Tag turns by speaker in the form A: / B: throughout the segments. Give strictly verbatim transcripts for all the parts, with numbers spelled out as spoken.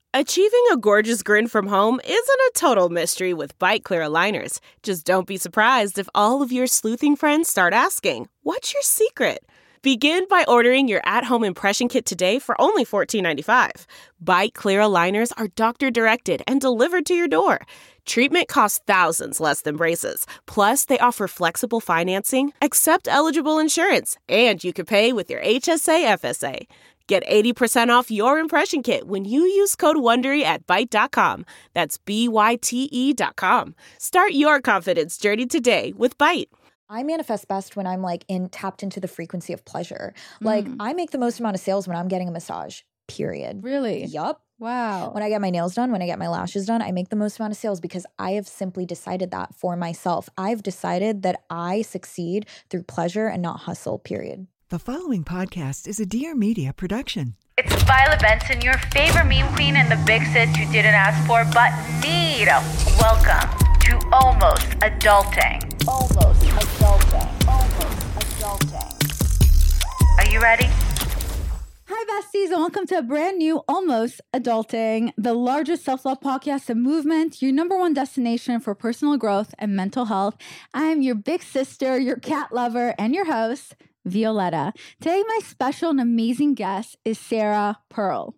A: Achieving a gorgeous grin from home isn't a total mystery with Byte Clear aligners. Just don't be surprised if all of your sleuthing friends start asking, "What's your secret?" Begin by ordering your at-home impression kit today for only fourteen ninety-five. Byte Clear aligners are doctor-directed and delivered to your door. Treatment costs thousands less than braces. Plus, they offer flexible financing, accept eligible insurance, and you can pay with your H S A F S A. Get eighty percent off your impression kit when you use code WONDERY at Byte dot com. That's B Y T E dot com. Start your confidence journey today with Byte.
B: I manifest best when I'm like in tapped into the frequency of pleasure. Like
C: Mm.
B: I make the most amount of sales when I'm getting a massage, period.
C: Really?
B: Yup.
C: Wow.
B: When I get my nails done, when I get my lashes done, I make the most amount of sales because I have simply decided that for myself. I've decided that I succeed through pleasure and not hustle, period.
D: The following podcast is a Dear Media production.
E: It's Violet Benson, your favorite meme queen and the big sis you didn't ask for but need. Welcome to Almost Adulting. Almost Adulting. Almost Adulting. Are you ready?
C: Hi, besties, and welcome to a brand new Almost Adulting, the largest self-love podcast and movement, your number one destination for personal growth and mental health. I'm your big sister, your cat lover, and your host, Violetta. Today, my special and amazing guest is Sarah Pearl.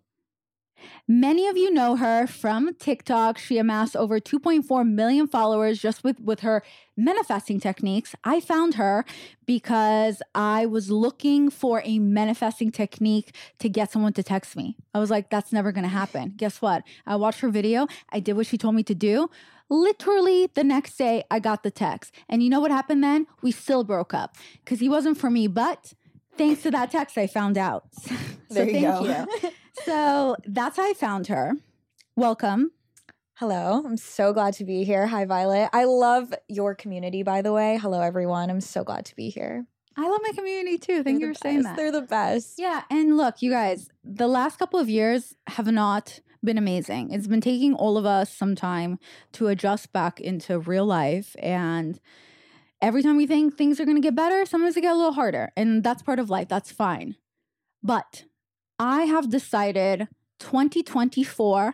C: Many of you know her from TikTok. She amassed over two point four million followers just with, with her manifesting techniques. I found her because I was looking for a manifesting technique to get someone to text me. I was like, that's never going to happen. Guess what? I watched her video. I did what she told me to do. Literally the next day, I got the text. And you know what happened then? We still broke up because he wasn't for me. But thanks to that text, I found out. So
B: There you
C: thank
B: go.
C: you. So that's how I found her. Welcome.
B: Hello. I'm so glad to be here. Hi, Violet. I love your community, by the way. Hello, everyone. I'm so glad to be here.
C: I love my community too. Thank
B: They're
C: you
B: the
C: for saying
B: best.
C: that.
B: They're the best.
C: Yeah. And look, you guys, the last couple of years have not been amazing. It's been taking all of us some time to adjust back into real life. And every time we think things are going to get better, sometimes they get a little harder. And that's part of life. That's fine. But I have decided twenty twenty-four,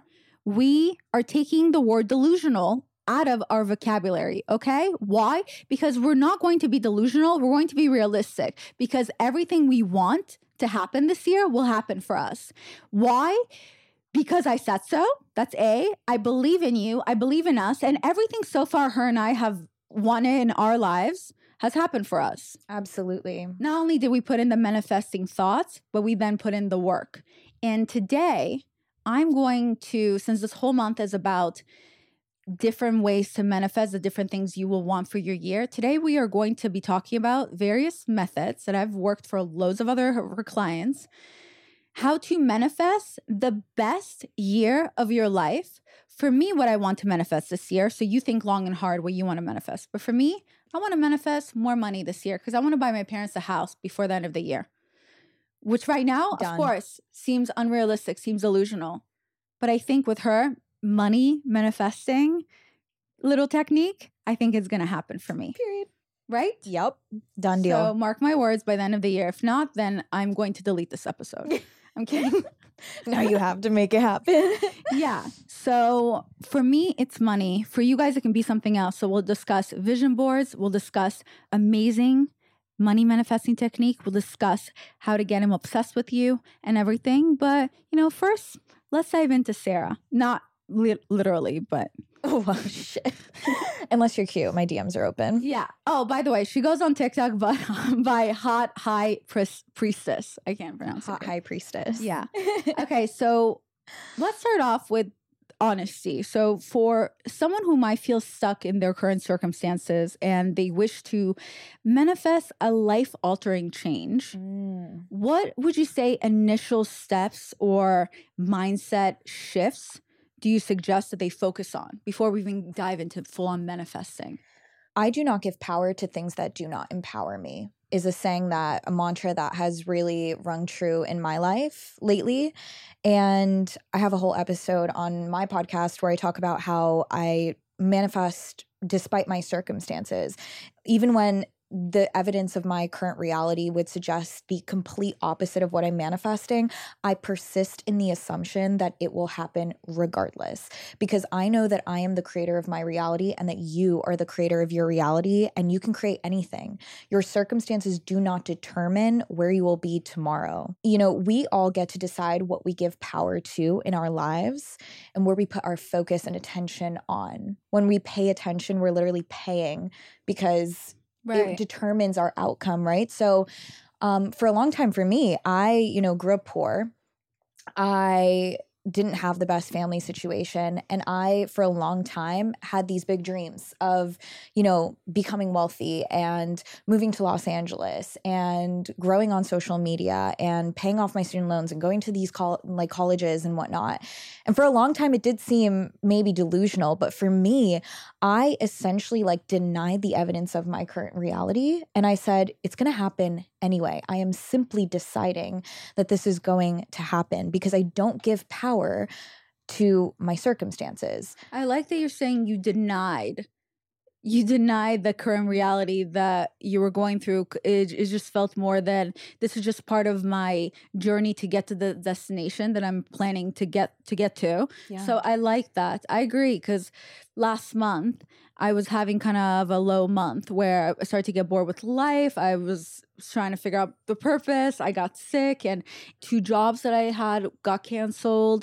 C: we are taking the word delusional out of our vocabulary, okay? Why? Because we're not going to be delusional. We're going to be realistic because everything we want to happen this year will happen for us. Why? Because I said so. That's A. I believe in you. I believe in us. And everything so far her and I have wanted in our lives has happened for us.
B: Absolutely.
C: Not only did we put in the manifesting thoughts, but we then put in the work. And today, I'm going to, since this whole month is about different ways to manifest the different things you will want for your year, today we are going to be talking about various methods that I've worked for loads of other her clients, how to manifest the best year of your life. For me, what I want to manifest this year, so you think long and hard what you want to manifest. But for me, I want to manifest more money this year because I want to buy my parents a house before the end of the year. Which right now,
B: Done.
C: of course, seems unrealistic, seems illusional. But I think with her money manifesting little technique, I think it's going to happen for me.
B: Period.
C: Right?
B: Yep. Done deal.
C: So mark my words, by the end of the year. If not, then I'm going to delete this episode. I'm kidding.
B: Now you have to make it happen.
C: Yeah. So for me, it's money. For you guys, it can be something else. So we'll discuss vision boards. We'll discuss amazing money manifesting technique. We'll discuss how to get him obsessed with you and everything. But, you know, first, let's dive into Sarah. Not li- literally, but.
B: Oh, well, shit. Unless you're cute. My D Ms are open.
C: Yeah. Oh, by the way, she goes on TikTok but by Hot High Priest- Priestess. I can't pronounce
B: Hot
C: it.
B: high priestess.
C: Yeah. Okay, so let's start off with honesty. So for someone who might feel stuck in their current circumstances and they wish to manifest a life-altering change,
B: Mm.
C: what would you say initial steps or mindset shifts do you suggest that they focus on before we even dive into full-on manifesting?
B: I do not give power to things that do not empower me is a saying that a mantra that has really rung true in my life lately. And I have a whole episode on my podcast where I talk about how I manifest despite my circumstances. Even when the evidence of my current reality would suggest the complete opposite of what I'm manifesting, I persist in the assumption that it will happen regardless, because I know that I am the creator of my reality and that you are the creator of your reality, and you can create anything. Your circumstances do not determine where you will be tomorrow. You know, we all get to decide what we give power to in our lives and where we put our focus and attention on. When we pay attention, we're literally paying, because
C: Right.
B: it determines our outcome, right? So um, for a long time for me, I, you know, grew up poor. I didn't have the best family situation. And I, for a long time, had these big dreams of, you know, becoming wealthy and moving to Los Angeles and growing on social media and paying off my student loans and going to these col- like colleges and whatnot. And for a long time, it did seem maybe delusional. But for me, I essentially like denied the evidence of my current reality. And I said, it's going to happen anyway. I am simply deciding that this is going to happen because I don't give power to my circumstances.
C: I like that you're saying you denied. You denied the current reality that you were going through. It, it just felt more that this is just part of my journey to get to the destination that I'm planning to get to get to.
B: Yeah.
C: So I like that. I agree, because last month I was having kind of a low month where I started to get bored with life. I was trying to figure out the purpose. I got sick, and two jobs that I had got canceled,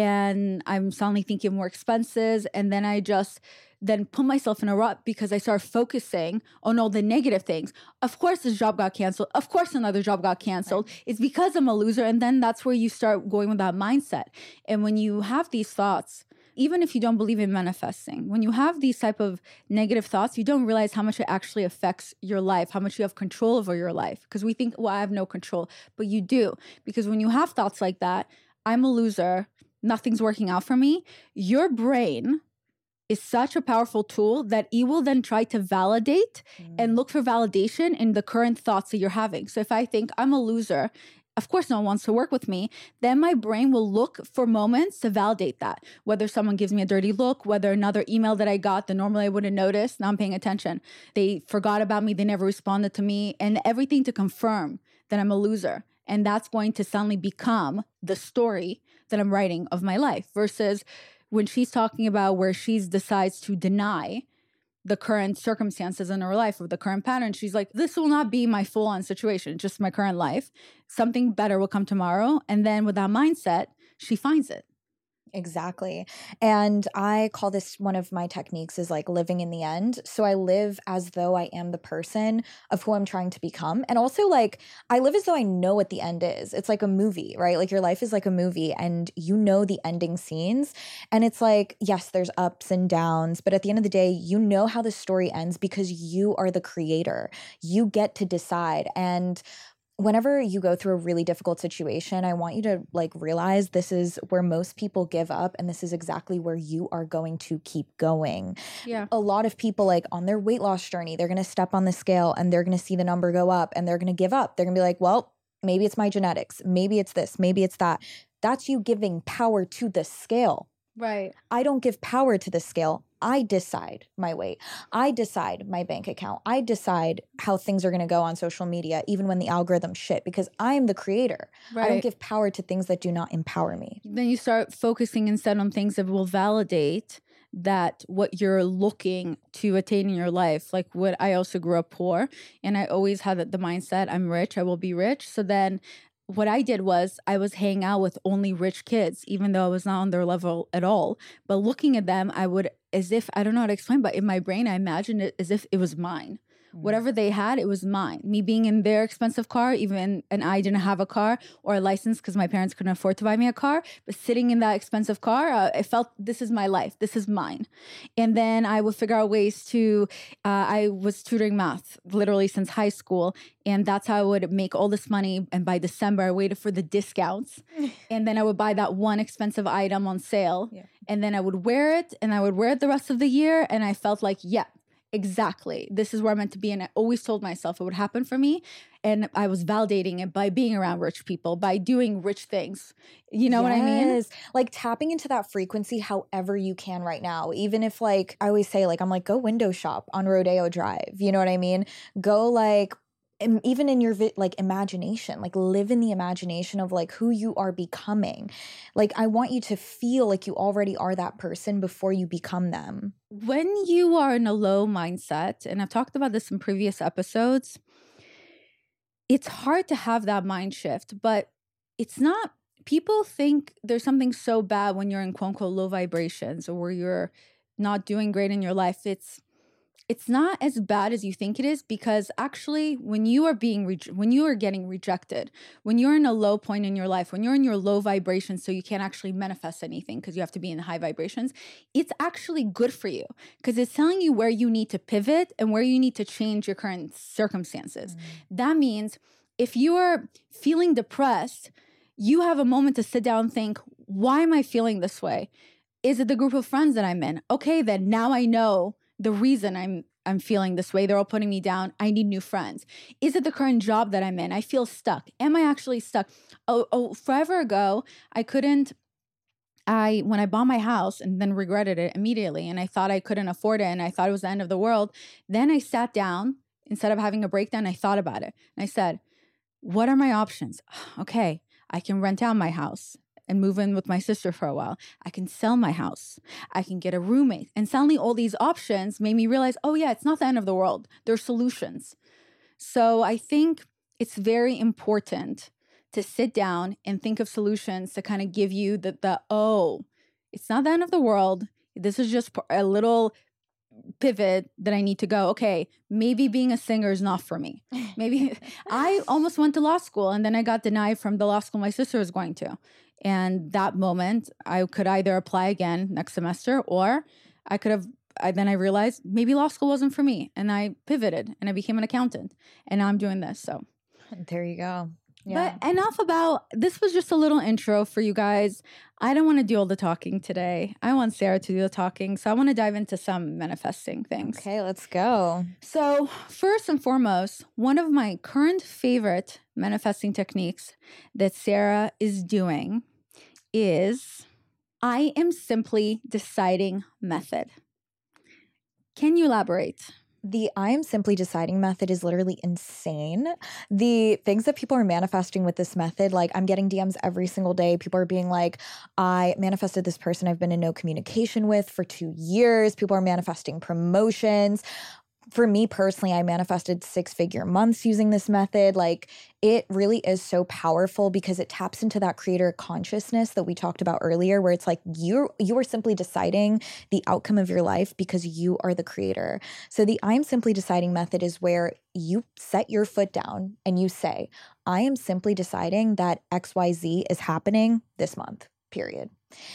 C: and I'm suddenly thinking more expenses. And then I just then put myself in a rut because I started focusing on all the negative things. Of course, this job got canceled. Of course, another job got canceled. Right. It's because I'm a loser. And then that's where you start going with that mindset. And when you have these thoughts, even if you don't believe in manifesting, when you have these type of negative thoughts, you don't realize how much it actually affects your life, how much you have control over your life. Because we think, well, I have no control, but you do. Because when you have thoughts like that, I'm a loser, nothing's working out for me, your brain is such a powerful tool that it will then try to validate mm. and look for validation in the current thoughts that you're having. So if I think I'm a loser, of course no one wants to work with me, then my brain will look for moments to validate that. Whether someone gives me a dirty look, whether another email that I got that normally I wouldn't notice, now I'm paying attention. They forgot about me, they never responded to me, and everything to confirm that I'm a loser. And that's going to suddenly become the story that I'm writing of my life. Versus when she's talking about where she decides to deny the current circumstances in her life or the current pattern, she's like, this will not be my full-on situation, just my current life. Something better will come tomorrow. And then with that mindset, she finds it.
B: Exactly. And I call this one of my techniques is like living in the end. So I live as though I am the person of who I'm trying to become. And also like I live as though I know what the end is. It's like a movie, right? Like your life is like a movie and you know the ending scenes. And it's like, yes, there's ups and downs, but at the end of the day, you know how the story ends because you are the creator. You get to decide. And whenever you go through a really difficult situation, I want you to like realize this is where most people give up, and this is exactly where you are going to keep going.
C: Yeah.
B: A lot of people like on their weight loss journey, they're going to step on the scale and they're going to see the number go up and they're going to give up. They're going to be like, well, maybe it's my genetics. Maybe it's this. Maybe it's that. That's you giving power to the scale.
C: Right.
B: I don't give power to the scale. I decide my weight. I decide my bank account. I decide how things are going to go on social media, even when the algorithm shit, because I am the creator.
C: Right.
B: I don't give power to things that do not empower me.
C: Then you start focusing instead on things that will validate that what you're looking to attain in your life. Like what I also grew up poor, and I always had the mindset, I'm rich, I will be rich. So then what I did was I was hanging out with only rich kids, even though I was not on their level at all. But looking at them, I would, as if, I don't know how to explain, but in my brain, I imagined it as if it was mine. Whatever they had, it was mine. Me being in their expensive car, even, and I didn't have a car or a license because my parents couldn't afford to buy me a car. But sitting in that expensive car, uh, I felt this is my life. This is mine. And then I would figure out ways to, uh, I was tutoring math literally since high school. And that's how I would make all this money. And by December, I waited for the discounts. And then I would buy that one expensive item on sale. Yeah. And then I would wear it and I would wear it the rest of the year. And I felt like, yeah, exactly, this is where I'm meant to be. And I always told myself it would happen for me. And I was validating it by being around rich people, by doing rich things. You know what I mean?
B: Yes. Like tapping into that frequency however you can right now. Even if like, I always say like, I'm like, go window shop on Rodeo Drive. You know what I mean? Go like, im- even in your vi- like imagination, like live in the imagination of like who you are becoming. Like I want you to feel like you already are that person before you become them.
C: When you are in a low mindset, and I've talked about this in previous episodes, it's hard to have that mind shift, but it's not. People think there's something so bad when you're in quote unquote low vibrations or where you're not doing great in your life. It's it's not as bad as you think it is, because actually when you are being re- when you are getting rejected, when you're in a low point in your life, when you're in your low vibrations, so you can't actually manifest anything because you have to be in high vibrations, it's actually good for you because it's telling you where you need to pivot and where you need to change your current circumstances. Mm. That means if you are feeling depressed, you have a moment to sit down and think, why am I feeling this way? Is it the group of friends that I'm in? Okay, then now I know the reason I'm I'm feeling this way. They're all putting me down. I need new friends. Is it the current job that I'm in? I feel stuck. Am I actually stuck? Oh, oh, forever ago, I couldn't, I, when I bought my house and then regretted it immediately, and I thought I couldn't afford it and I thought it was the end of the world. Then I sat down, instead of having a breakdown, I thought about it. And I said, what are my options? Okay, I can rent out my house and move in with my sister for a while. I can sell my house. I can get a roommate. And suddenly all these options made me realize, oh yeah, it's not the end of the world. There's solutions. So I think it's very important to sit down and think of solutions to kind of give you the, the oh, it's not the end of the world. This is just a little pivot that I need to go, okay, maybe being a singer is not for me. Maybe I almost went to law school and then I got denied from the law school my sister was going to. And that moment, I could either apply again next semester or I could have, I, then I realized maybe law school wasn't for me. And I pivoted and I became an accountant. And now I'm doing this. So
B: there you go. Yeah.
C: But enough about, this was just a little intro for you guys. I don't want to do all the talking today. I want Sarah to do the talking. So I want to dive into some manifesting things.
B: Okay, let's go.
C: So first and foremost, one of my current favorite manifesting techniques that Sarah is doing is I am simply deciding method. Can you elaborate?
B: The I am simply deciding method is literally insane. The things that people are manifesting with this method, like I'm getting D Ms every single day. People are being like, I manifested this person I've been in no communication with for two years. People are manifesting promotions. For me personally, I manifested six-figure months using this method. Like, it really is so powerful because it taps into that creator consciousness that we talked about earlier, where it's like you you are simply deciding the outcome of your life because you are the creator. So the I'm simply deciding method is where you set your foot down and you say, I am simply deciding that X Y Z is happening this month, period.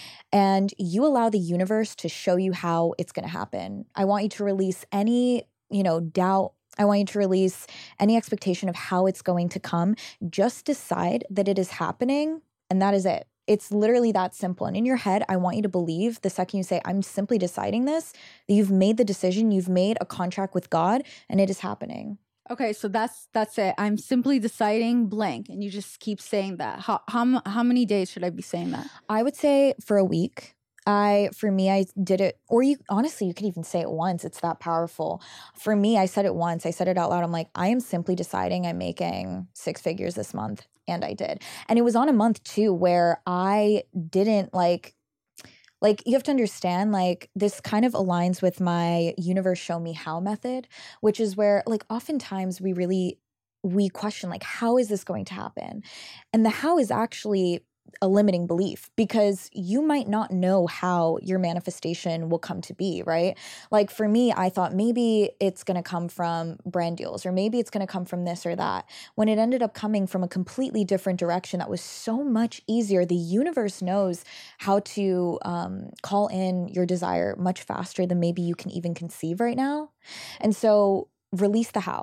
B: And you allow the universe to show you how it's going to happen. I want you to release any you know, doubt. I want you to release any expectation of how it's going to come. Just decide that it is happening, and that is it. It's literally that simple. And in your head, I want you to believe the second you say, I'm simply deciding this, that you've made the decision, you've made a contract with God, and it is happening.
C: Okay, so that's that's it. I'm simply deciding blank, and you just keep saying that. How how how many days should I be saying that?
B: I would say for a week. I, for me, I did it, or you, honestly, you could even say it once. It's that powerful. For me, I said it once. I said it out loud. I'm like, I am simply deciding I'm making six figures this month. And I did. And it was on a month too, where I didn't like, like you have to understand, like this kind of aligns with my universe show me how method, which is where like oftentimes we really, we question like, how is this going to happen? And the how is actually a limiting belief because you might not know how your manifestation will come to be, right? Like for me, I thought maybe it's going to come from brand deals or maybe it's going to come from this or that. When it ended up coming from a completely different direction that was so much easier, the universe knows how to um, call in your desire much faster than maybe you can even conceive right now. And so release the how.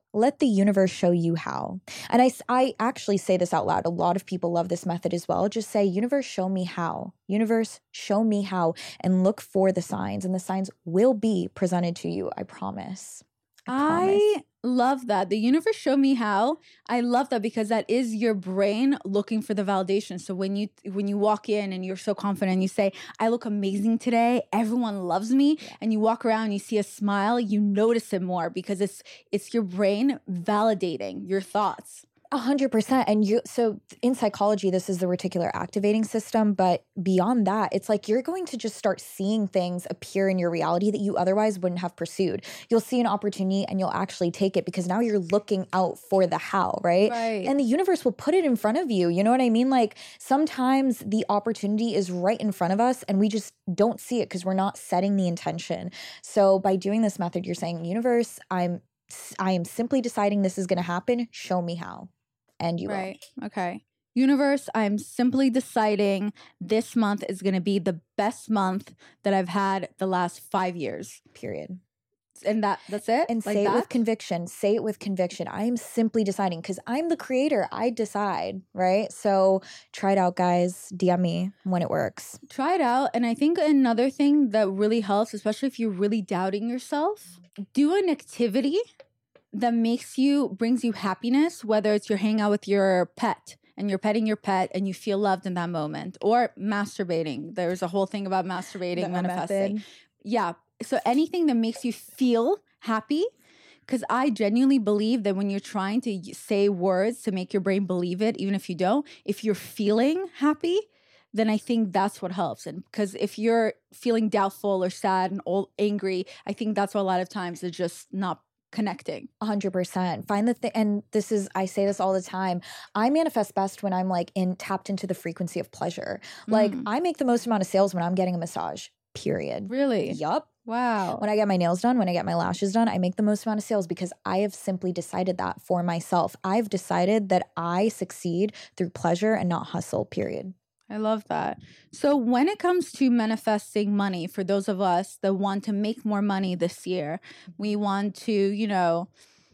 B: let the universe show you how. And I, I actually say this out loud. A lot of people love this method as well. Just say, universe, show me how. Universe, show me how. And look for the signs. And the signs will be presented to you. I promise. I, promise.
C: I love that. The universe showed me how. I love that because that is your brain looking for the validation. So when you when you walk in and you're so confident, you say, I look amazing today. Everyone loves me. Yeah. And you walk around and you see a smile, you notice it more because it's it's your brain validating your thoughts.
B: A hundred percent. And you, so in psychology, this is the reticular activating system. But beyond that, it's like you're going to just start seeing things appear in your reality that you otherwise wouldn't have pursued. You'll see an opportunity and you'll actually take it because now you're looking out for the how, right?
C: Right.
B: And the universe will put it in front of you. You know what I mean? Like sometimes the opportunity is right in front of us and we just don't see it because we're not setting the intention. So by doing this method, you're saying, universe, I'm, I am simply deciding this is going to happen. Show me how. And you
C: right. will. Okay. Universe, I'm simply deciding this month is going to be the best month that I've had the last five years.
B: Period.
C: And that that's it?
B: And
C: like
B: say
C: that?
B: it with conviction. Say it with conviction. I am simply deciding because I'm the creator. I decide, right? So try it out, guys. D M me when it works.
C: Try it out. And I think another thing that really helps, especially if you're really doubting yourself, do an activity that makes you, brings you happiness, whether it's you're hanging out with your pet and you're petting your pet and you feel loved in that moment, or masturbating. There's a whole thing about masturbating, the manifesting. Method. Yeah. So anything that makes you feel happy, because I genuinely believe that when you're trying to say words to make your brain believe it, even if you don't, if you're feeling happy, then I think that's what helps. And because if you're feeling doubtful or sad and all angry, I think that's what a lot of times is just not connecting.
B: A hundred percent. Find the thing. And this is, I say this all the time. I manifest best when I'm like in tapped into the frequency of pleasure. Like mm. I make the most amount of sales when I'm getting a massage, period.
C: Really?
B: Yup.
C: Wow.
B: When I get my nails done, when I get my lashes done, I make the most amount of sales because I have simply decided that for myself. I've decided that I succeed through pleasure and not hustle, period.
C: I love that. So when it comes to manifesting money, for those of us that want to make more money this year, we want to, you know,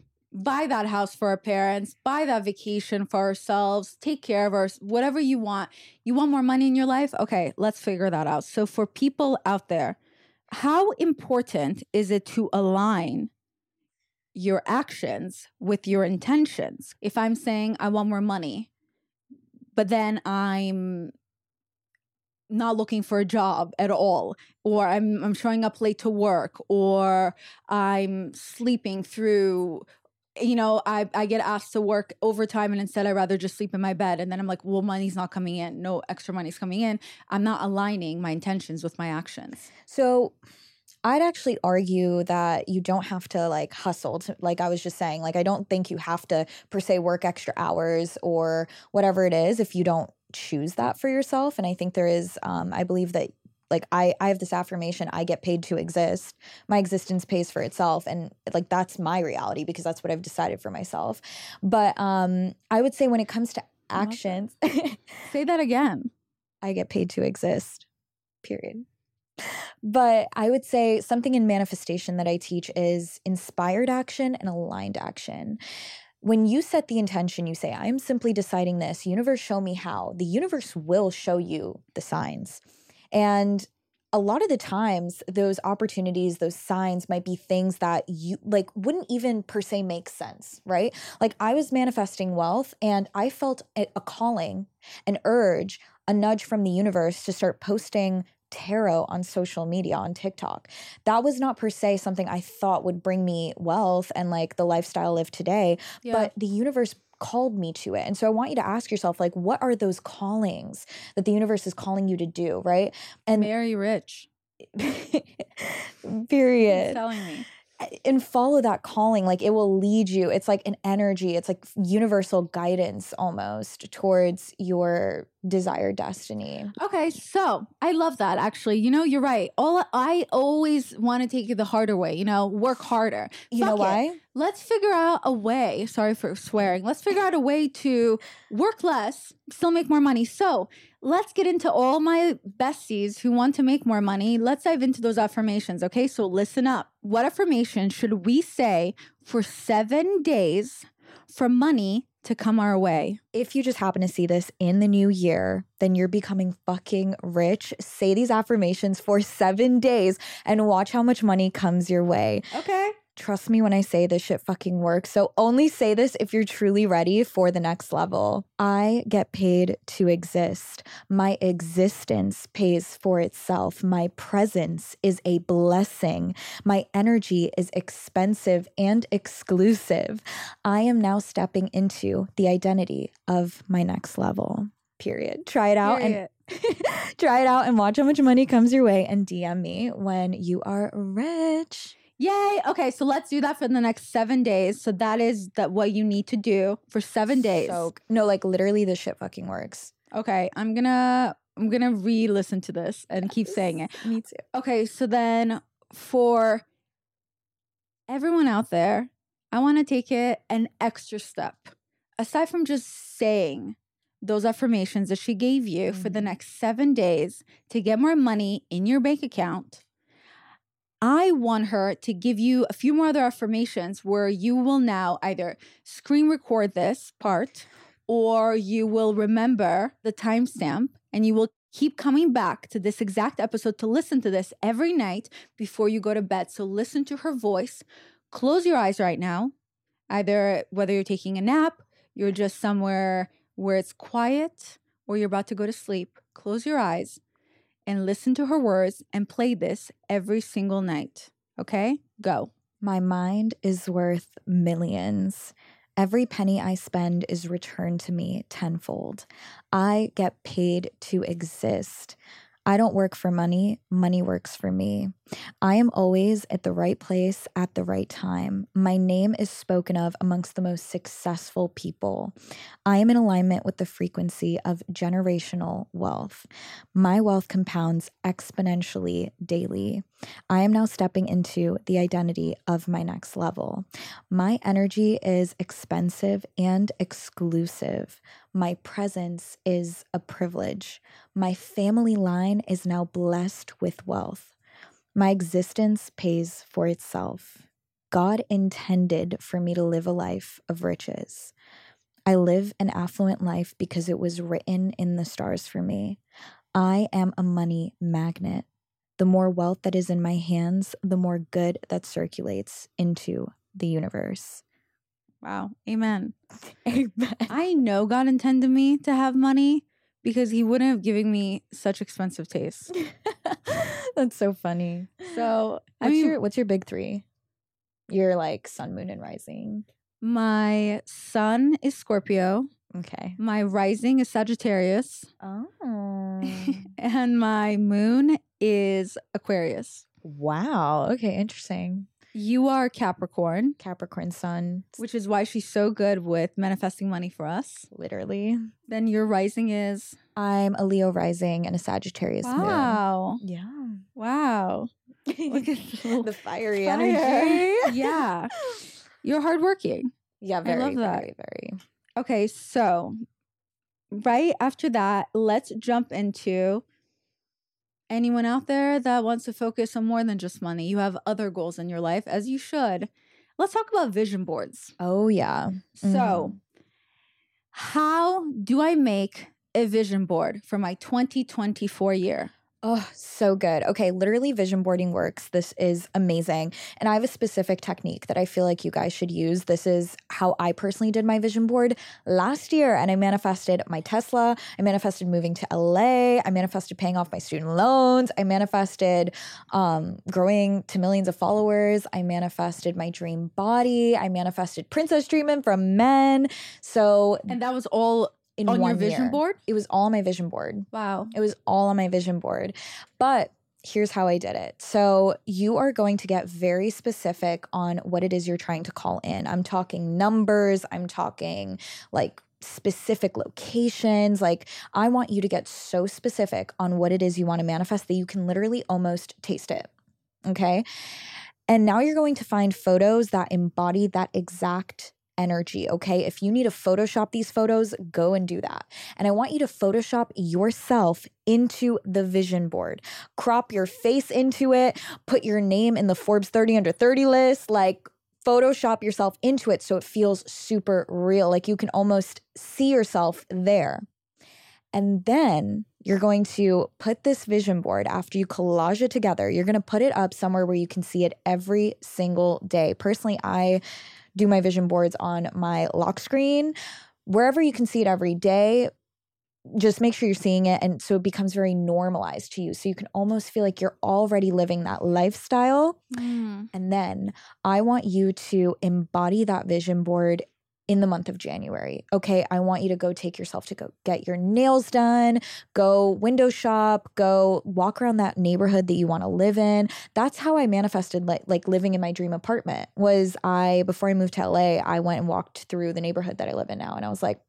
C: buy that house for our parents, buy that vacation for ourselves, take care of us, whatever you want. You want more money in your life? Okay, let's figure that out. So for people out there, how important is it to align your actions with your intentions? If I'm saying I want more money, but then I'm not looking for a job at all, or I'm I'm showing up late to work, or I'm sleeping through, you know, I, I get asked to work overtime and instead I'd rather just sleep in my bed. And then I'm like, well, money's not coming in. No extra money's coming in. I'm not aligning my intentions with my actions.
B: So I'd actually argue that you don't have to like hustle. To, like I was just saying, like I don't think you have to per se work extra hours or whatever it is if you don't choose that for yourself. And I think there is, um, I believe that like I, I have this affirmation, I get paid to exist. My existence pays for itself. And like that's my reality because that's what I've decided for myself. But um, I would say when it comes to actions.
C: Say that again.
B: I get paid to exist, period. But I would say something in manifestation that I teach is inspired action and aligned action. When you set the intention, you say, I am simply deciding this. Universe, show me how. The universe will show you the signs. And a lot of the times, those opportunities, those signs might be things that you like wouldn't even per se make sense, right? Like I was manifesting wealth and I felt a, a calling, an urge, a nudge from the universe to start posting tarot on social media, on TikTok. That was not per se something I thought would bring me wealth and like the lifestyle I live today, yeah. But the universe called me to it. And so I want you to ask yourself, like, what are those callings that the universe is calling you to do, right? And
C: very rich.
B: Period.
C: He's telling me.
B: And follow that calling. Like it will lead you. It's like an energy. It's like universal guidance almost towards your desired destiny.
C: Okay, so I love that actually. You know, you're right. All I always want to take you the harder way, you know, work harder.
B: You
C: Fuck
B: know
C: it.
B: why?
C: Let's figure out a way. Sorry for swearing. Let's figure out a way to work less, still make more money. So let's get into all my besties who want to make more money. Let's dive into those affirmations. Okay, so listen up. What affirmation should we say for seven days for money to come our way?
B: If you just happen to see this in the new year, then you're becoming fucking rich. Say these affirmations for seven days and watch how much money comes your way.
C: Okay.
B: Trust me when I say this shit fucking works. So only say this if you're truly ready for the next level. I get paid to exist. My existence pays for itself. My presence is a blessing. My energy is expensive and exclusive. I am now stepping into the identity of my next level. Period. Try it out
C: Period.
B: and try it out and watch how much money comes your way and D M me when you are rich.
C: Yay. Okay, so let's do that for the next seven days. So that is that what you need to do for seven days.
B: So, no, like literally this shit fucking works.
C: Okay, I'm gonna I'm gonna re-listen to this and keep saying it.
B: Me too.
C: Okay, so then for everyone out there, I want to take it an extra step. Aside from just saying those affirmations that she gave you mm-hmm. for the next seven days to get more money in your bank account, I want her to give you a few more other affirmations where you will now either screen record this part or you will remember the timestamp and you will keep coming back to this exact episode to listen to this every night before you go to bed. So listen to her voice. Close your eyes right now, either whether you're taking a nap, you're just somewhere where it's quiet, or you're about to go to sleep. Close your eyes and listen to her words and play this every single night. Okay? Go.
B: My mind is worth millions. Every penny I spend is returned to me tenfold. I get paid to exist. I don't work for money. Money works for me. I am always at the right place at the right time. My name is spoken of amongst the most successful people. I am in alignment with the frequency of generational wealth. My wealth compounds exponentially daily. I am now stepping into the identity of my next level. My energy is expensive and exclusive. My presence is a privilege. My family line is now blessed with wealth. My existence pays for itself. God intended for me to live a life of riches. I live an affluent life because it was written in the stars for me. I am a money magnet. The more wealth that is in my hands, the more good that circulates into the universe.
C: Wow. Amen.
B: Amen.
C: I know God intended me to have money because he wouldn't have given me such expensive tastes.
B: That's so funny.
C: So, I
B: what's
C: mean,
B: your what's your big three? You're like sun, moon, and rising.
C: My sun is Scorpio.
B: Okay.
C: My rising is Sagittarius.
B: Oh.
C: And my moon is Aquarius.
B: Wow. Okay, interesting.
C: You are Capricorn.
B: Capricorn sun.
C: Which is why she's so good with manifesting money for us.
B: Literally.
C: Then your rising is?
B: I'm a Leo rising and a Sagittarius
C: wow.
B: moon.
C: Wow.
B: Yeah.
C: Wow.
B: Look at the, the fiery
C: fire.
B: energy.
C: Yeah. You're hardworking.
B: Yeah, very,
C: I love that.
B: very, very.
C: Okay, so right after that, let's jump into anyone out there that wants to focus on more than just money. You have other goals in your life, as you should. Let's talk about vision boards.
B: Oh, yeah.
C: Mm-hmm. So how do I make a vision board for my twenty twenty-four year?
B: Oh, so good. Okay, literally vision boarding works. This is amazing. And I have a specific technique that I feel like you guys should use. This is how I personally did my vision board last year. And I manifested my Tesla. I manifested moving to L A. I manifested paying off my student loans. I manifested um, growing to millions of followers. I manifested my dream body. I manifested princess treatment from men. So,
C: and that was all
B: in
C: on
B: one
C: your vision
B: year.
C: board?
B: It was all on my vision board.
C: Wow.
B: It was all on my vision board. But here's how I did it. So you are going to get very specific on what it is you're trying to call in. I'm talking numbers. I'm talking like specific locations. Like, I want you to get so specific on what it is you want to manifest that you can literally almost taste it. Okay. And now you're going to find photos that embody that exact energy. Okay. If you need to Photoshop these photos, go and do that. And I want you to Photoshop yourself into the vision board. Crop your face into it. Put your name in the Forbes thirty under thirty list. Like, Photoshop yourself into it so it feels super real. Like, you can almost see yourself there. And then you're going to put this vision board, after you collage it together, you're going to put it up somewhere where you can see it every single day. Personally, I do my vision boards on my lock screen. Wherever you can see it every day, just make sure you're seeing it. And so it becomes very normalized to you. So you can almost feel like you're already living that lifestyle. Mm. And then I want you to embody that vision board in the month of January. Okay, I want you to go take yourself to go get your nails done, go window shop, go walk around that neighborhood that you want to live in. That's how I manifested like, like living in my dream apartment. Was I, before I moved to L A, I went and walked through the neighborhood that I live in now. And I was like,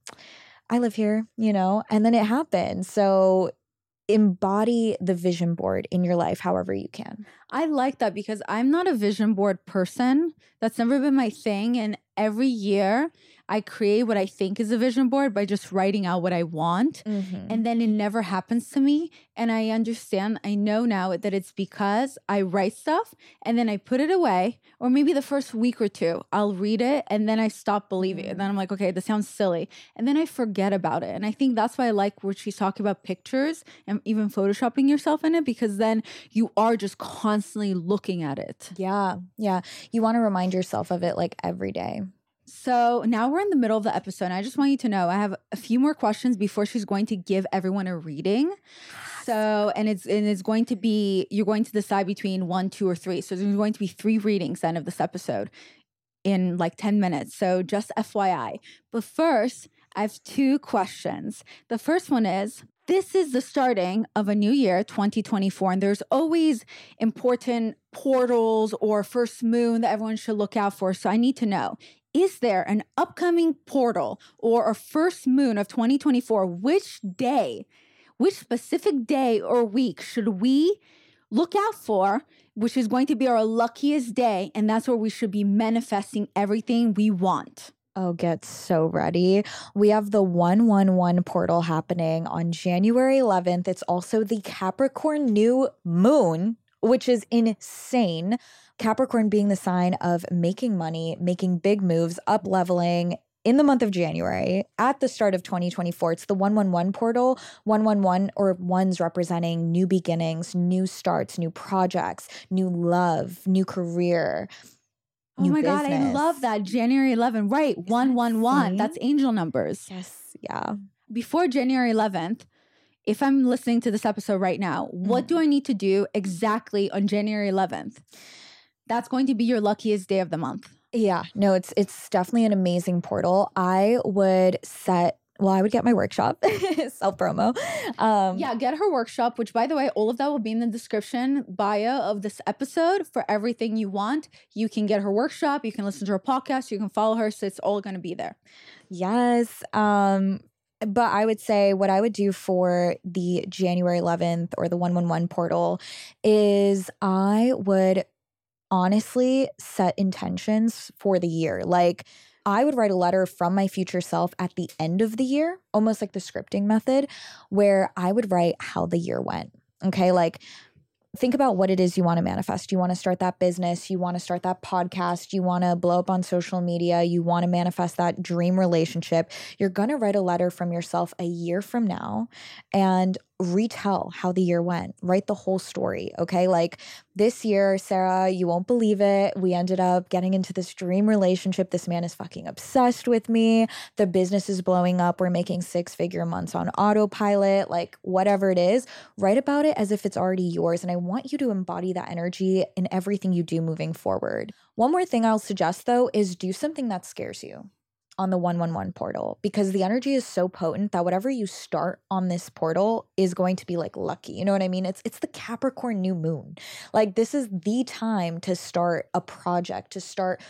B: I live here, you know, and then it happened. So embody the vision board in your life however you can.
C: I like that because I'm not a vision board person. That's never been my thing. And every year I create what I think is a vision board by just writing out what I want. Mm-hmm. And then it never happens to me. And I understand, I know now that it's because I write stuff and then I put it away, or maybe the first week or two, I'll read it and then I stop believing it. And then I'm like, okay, this sounds silly. And then I forget about it. And I think that's why I like what she's talking about pictures and even photoshopping yourself in it, because then you are just constantly looking at it.
B: Yeah. Yeah. You want to remind yourself of it like every day.
C: So now we're in the middle of the episode, and I just want you to know I have a few more questions before she's going to give everyone a reading. So, and it's and it's going to be, you're going to decide between one, two, or three. So there's going to be three readings then of this episode in like ten minutes. So just F Y I. But first, I have two questions. The first one is, this is the starting of a new year, twenty twenty-four, and there's always important portals or first moon that everyone should look out for. So I need to know, is there an upcoming portal or a first moon of twenty twenty-four? Which day, which specific day or week should we look out for, which is going to be our luckiest day? And that's where we should be manifesting everything we want.
B: Oh, get so ready. We have the one one one portal happening on January eleventh. It's also the Capricorn new moon, which is insane. Capricorn being the sign of making money, making big moves, up leveling in the month of January at the start of twenty twenty-four. It's the one one one portal, one one one or ones representing new beginnings, new starts, new projects, new love, new career.
C: Oh my business. God, I love that. January eleventh, right? Isn't one one one. That That's angel numbers.
B: Yes, yeah.
C: Before January eleventh, if I'm listening to this episode right now, mm-hmm. what do I need to do exactly on January eleventh? That's going to be your luckiest day of the month.
B: Yeah, no, it's it's definitely an amazing portal. I would set, well, I would get my workshop, self-promo. Um,
C: yeah, get her workshop, which by the way, all of that will be in the description bio of this episode for everything you want. You can get her workshop, you can listen to her podcast, you can follow her, so it's all going to be there.
B: Yes. Um, but I would say what I would do for the January eleventh or the one one one portal is I would honestly set intentions for the year. Like, I would write a letter from my future self at the end of the year, almost like the scripting method, where I would write how the year went. Okay, like, think about what it is you want to manifest. You want to start that business. You want to start that podcast. You want to blow up on social media. You want to manifest that dream relationship. You're going to write a letter from yourself a year from now and retell how the year went. Write the whole story, okay? Like, this year, Sarah, you won't believe it. We ended up getting into this dream relationship. This man is fucking obsessed with me. The business is blowing up. We're making six-figure months on autopilot, like whatever it is. Write about it as if it's already yours. And I want you to embody that energy in everything you do moving forward. One more thing I'll suggest, though, is do something that scares you on the one one one portal, because the energy is so potent that whatever you start on this portal is going to be like lucky. You know what I mean? It's it's the Capricorn new moon. Like, this is the time to start a project, to start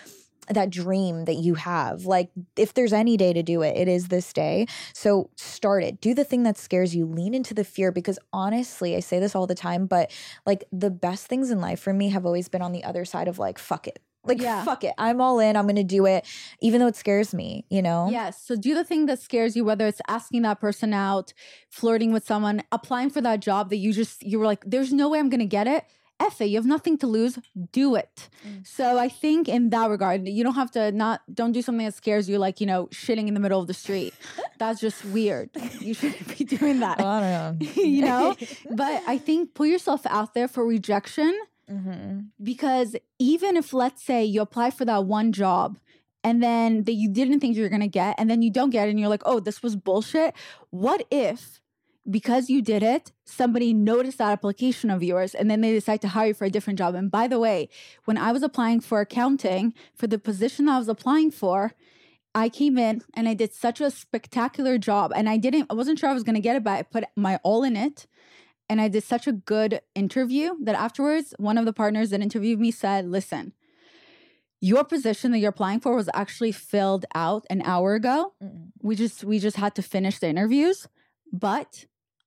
B: that dream that you have. Like, if there's any day to do it, it is this day. So start it. Do the thing that scares you. Lean into the fear, because honestly, I say this all the time, but like the best things in life for me have always been on the other side of like, fuck it. Like,
C: Yeah.
B: fuck it. I'm all in. I'm going to do it, even though it scares me, you know?
C: Yes. So do the thing that scares you, whether it's asking that person out, flirting with someone, applying for that job that you just, you were like, there's no way I'm going to get it. F it. You have nothing to lose. Do it.
B: Mm.
C: So I think in that regard, you don't have to not, don't do something that scares you, like, you know, shitting in the middle of the street. That's just weird. You shouldn't be doing that.
B: Oh, I don't know.
C: You know? But I think put yourself out there for rejection.
B: Mm-hmm.
C: Because even if, let's say, you apply for that one job and then that you didn't think you were going to get, and then you don't get it and you're like, oh, this was bullshit. What if, because you did it, somebody noticed that application of yours and then they decide to hire you for a different job? And by the way, when I was applying for accounting, for the position that I was applying for, I came in and I did such a spectacular job, and I didn't, I wasn't sure I was going to get it, but I put my all in it. And I did such a good interview that afterwards, one of the partners that interviewed me said, listen, your position that you're applying for was actually filled out an hour ago.
B: Mm-mm.
C: We just we just had to finish the interviews. But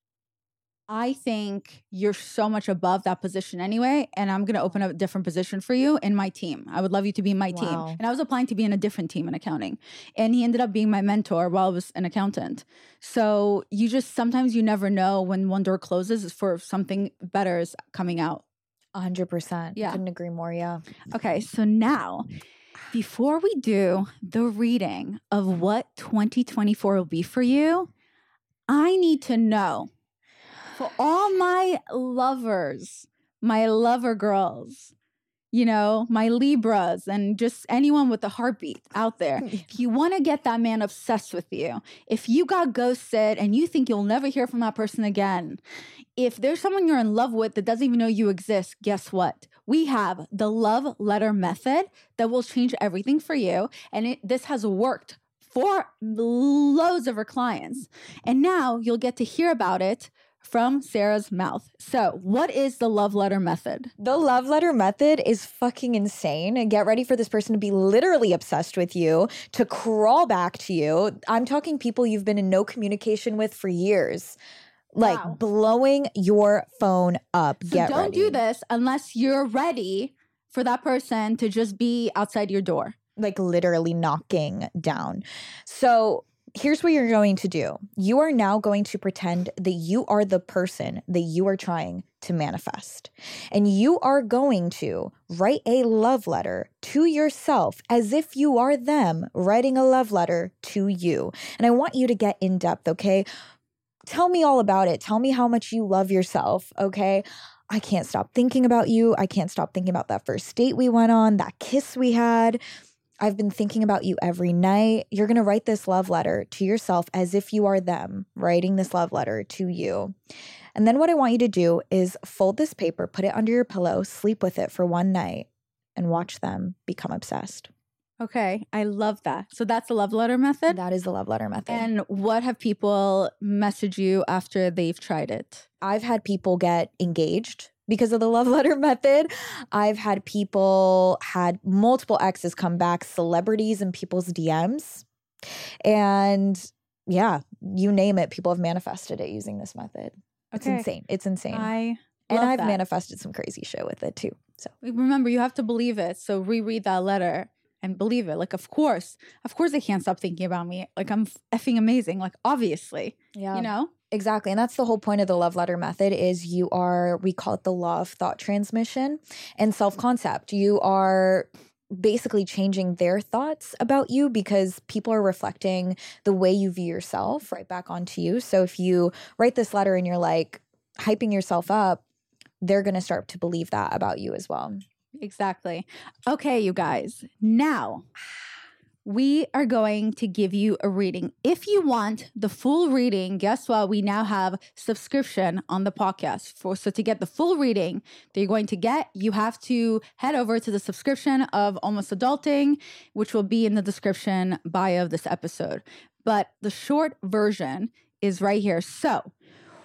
C: I think you're so much above that position anyway. And I'm going to open a different position for you in my team. I would love you to be in my
B: Wow.
C: team. And I was applying to be in a different team in accounting. And he ended up being my mentor while I was an accountant. So you just, sometimes you never know when one door closes for something better is coming out.
B: one hundred percent.
C: Yeah.
B: Couldn't agree more. Yeah.
C: Okay, so now, before we do the reading of what twenty twenty-four will be for you, I need to know, for all my lovers, my lover girls, you know, my Libras, and just anyone with a heartbeat out there, if you want to get that man obsessed with you, if you got ghosted and you think you'll never hear from that person again, if there's someone you're in love with that doesn't even know you exist, guess what? We have the love letter method that will change everything for you. And it, this has worked for loads of our clients. And now you'll get to hear about it from Sarah's mouth. So, what is the love letter method?
B: The love letter method is fucking insane. And get ready for this person to be literally obsessed with you, to crawl back to you. I'm talking people you've been in no communication with for years. Like,
C: Wow.
B: blowing your phone up.
C: So
B: Get
C: don't
B: ready.
C: do this unless you're ready for that person to just be outside your door.
B: Like, literally knocking down. So here's what you're going to do. You are now going to pretend that you are the person that you are trying to manifest. And you are going to write a love letter to yourself as if you are them writing a love letter to you. And I want you to get in depth, okay? Tell me all about it. Tell me how much you love yourself, okay? I can't stop thinking about you. I can't stop thinking about that first date we went on, that kiss we had. I've been thinking about you every night. You're going to write this love letter to yourself as if you are them writing this love letter to you. And then what I want you to do is fold this paper, put it under your pillow, sleep with it for one night, and watch them become obsessed.
C: Okay, I love that. So that's the love letter method.
B: That is the love letter method.
C: And what have people messaged you after they've tried it?
B: I've had people get engaged because of the love letter method. I've had people had multiple exes come back, celebrities in people's D Ms. And yeah, you name it, people have manifested it using this method. It's
C: Okay.
B: insane. It's insane.
C: I
B: and
C: love
B: I've
C: that.
B: manifested some crazy shit with it too. So
C: Remember, you have to believe it. So reread that letter and believe it. Like, of course, of course, they can't stop thinking about me. Like, I'm effing amazing. Like, obviously,
B: yeah.
C: you know?
B: Exactly. And that's the whole point of the love letter method is you are, we call it the law of thought transmission and self-concept. You are basically changing their thoughts about you because people are reflecting the way you view yourself right back onto you. So if you write this letter and you're like hyping yourself up, they're going to start to believe that about you as well.
C: Exactly. Okay, you guys. Now, we are going to give you a reading. If you want the full reading, guess what? We now have subscription on the podcast. For so to get the full reading that you're going to get, you have to head over to the subscription of Almost Adulting, which will be in the description bio of this episode. But the short version is right here. So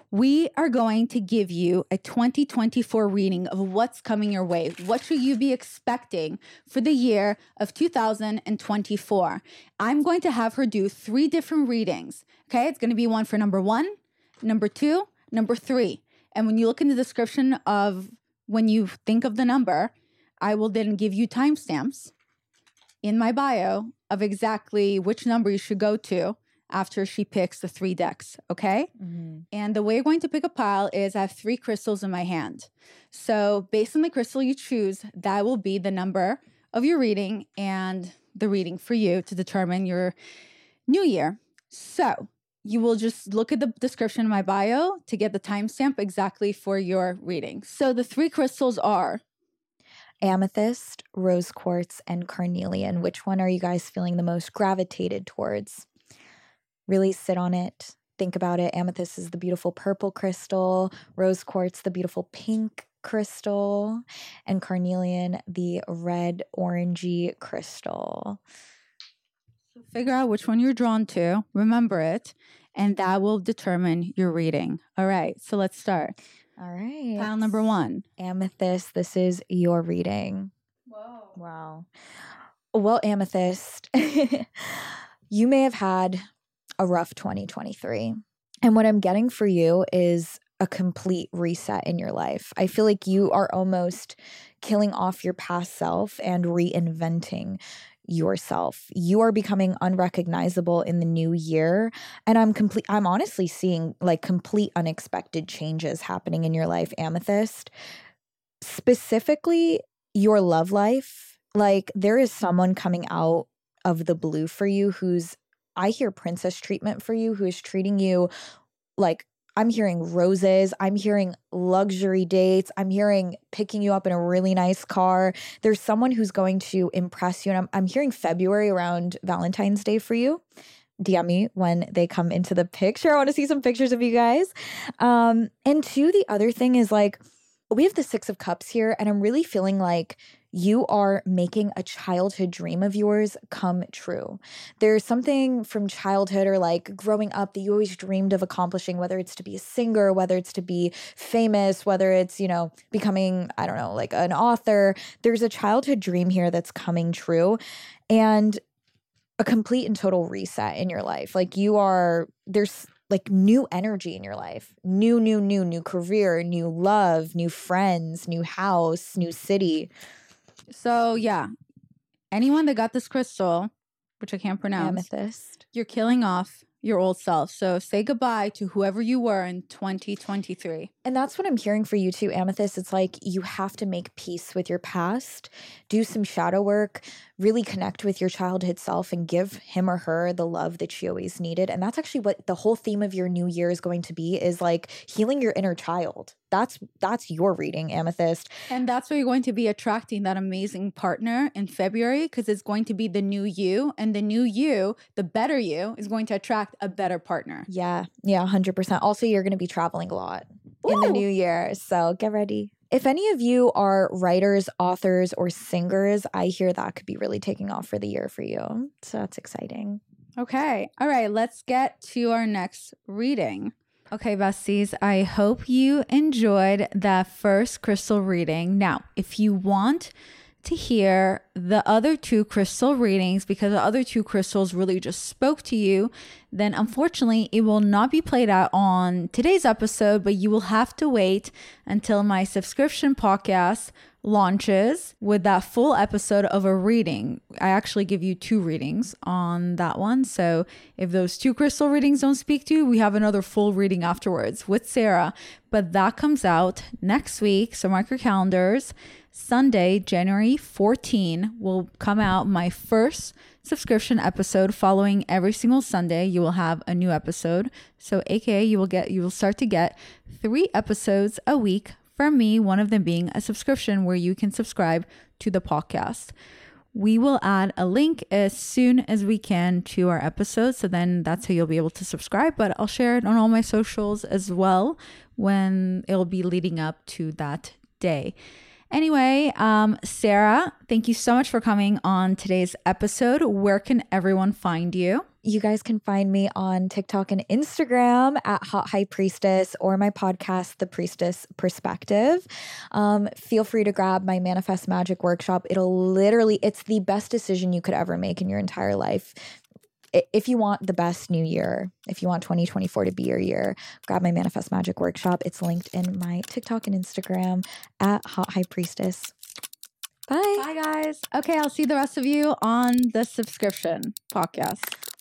C: We are going to give you a twenty twenty-four reading of what's coming your way. What should you be expecting for the year of two thousand twenty-four? I'm going to have her do three different readings. Okay, it's going to be one for number one, number two, number three. And when you look in the description of when you think of the number, I will then give you timestamps in my bio of exactly which number you should go to after she picks the three decks, okay? Mm-hmm. And the way you're going to pick a pile is I have three crystals in my hand. So based on the crystal you choose, that will be the number of your reading and the reading for you to determine your new year. So you will just look at the description in my bio to get the timestamp exactly for your reading. So the three crystals are
B: amethyst, rose quartz, and carnelian. Which one are you guys feeling the most gravitated towards? Really sit on it. Think about it. Amethyst is the beautiful purple crystal. Rose quartz, the beautiful pink crystal. And carnelian, the red orangey crystal.
C: So figure out which one you're drawn to. Remember it. And that will determine your reading. All right. So let's start.
B: All right.
C: Pile number one.
B: Amethyst, this is your reading.
C: Whoa.
B: Wow. Well, Amethyst, you may have had a rough twenty twenty-three. And what I'm getting for you is a complete reset in your life. I feel like you are almost killing off your past self and reinventing yourself. You are becoming unrecognizable in the new year. And I'm complete I'm honestly seeing like complete unexpected changes happening in your life, Amethyst. Specifically, your love life. Like there is someone coming out of the blue for you who's I hear princess treatment for you, who is treating you like, I'm hearing roses. I'm hearing luxury dates. I'm hearing picking you up in a really nice car. There's someone who's going to impress you. And I'm, I'm hearing February around Valentine's Day for you. D M me when they come into the picture. I want to see some pictures of you guys. Um, and two, the other thing is like, we have the Six of Cups here, and I'm really feeling like you are making a childhood dream of yours come true. There's something from childhood or like growing up that you always dreamed of accomplishing, whether it's to be a singer, whether it's to be famous, whether it's, you know, becoming, I don't know, like an author. There's a childhood dream here that's coming true and a complete and total reset in your life. Like you are, there's like new energy in your life, new, new, new, new career, new love, new friends, new house, new city.
C: So yeah, anyone that got this crystal, which I can't pronounce,
B: amethyst,
C: you're killing off your old self. So say goodbye to whoever you were in twenty twenty-three.
B: And that's what I'm hearing for you too, Amethyst. It's like you have to make peace with your past, do some shadow work, really connect with your childhood self and give him or her the love that she always needed. And that's actually what the whole theme of your new year is going to be, is like healing your inner child. That's that's your reading, Amethyst.
C: And that's where you're going to be attracting that amazing partner in February, because it's going to be the new you, and the new you, the better you, is going to attract a better partner.
B: Yeah, yeah, one hundred percent. Also, you're going to be traveling a lot Ooh. in the new year, so get ready. If any of you are writers, authors, or singers, I hear that could be really taking off for the year for you. So that's exciting.
C: Okay. All right. Let's get to our next reading. Okay, besties, I hope you enjoyed that first crystal reading. Now, if you want to hear the other two crystal readings, because the other two crystals really just spoke to you, then unfortunately it will not be played out on today's episode, but you will have to wait until my subscription podcast launches with that full episode of a reading. I actually give you two readings on that one. So if those two crystal readings don't speak to you, we have another full reading afterwards with Sarah. But that comes out next week. So mark your calendars. Sunday, January fourteenth will come out my first subscription episode. Following every single Sunday, you will have a new episode. So A K A you will get, you will start to get three episodes a week from me, one of them being a subscription where you can subscribe to the podcast. We will add a link as soon as we can to our episodes. So then that's how you'll be able to subscribe, but I'll share it on all my socials as well when it'll be leading up to that day. Anyway, um, Sarah, thank you so much for coming on today's episode. Where can everyone find you?
B: you guys can find me on TikTok and Instagram at Hot High Priestess, or my podcast, The Priestess Perspective. Um, feel free to grab my Manifest Magic workshop. It'll literally, it's the best decision you could ever make in your entire life. If you want the best new year, if you want twenty twenty-four to be your year, grab my Manifest Magic workshop. It's linked in my TikTok and Instagram at Hot High Priestess. Bye.
C: Bye, guys. Okay, I'll see the rest of you on the subscription podcast.